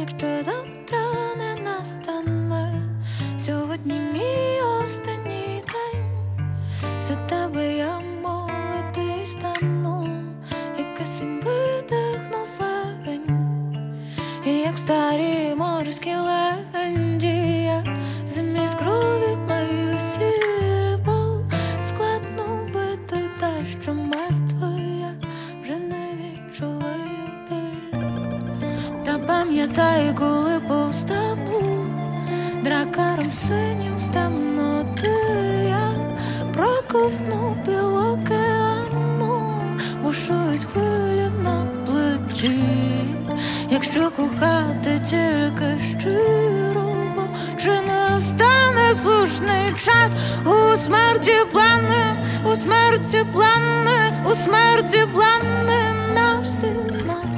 якщо завтра не настане. Сьогодні мій останній день, за тебе я молитись стану, і кисень видихну з легень, і як в старій морській легенді, як замість крові моїх сірбов складно бити те, що мертве, я вже не відчуваю біль. Та пам'ятай, коли повстану, дракаром синім з темноти я проковтну пів океану, бушують хвилі на плечі. Якщо кохати тільки щиро, бо чи не стане слушний час у смерті плани, у смерті плани, у смерті плани на всіх нас.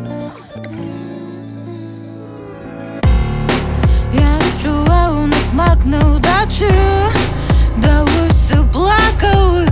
Я відчував на смак неудачі, дивився, плакав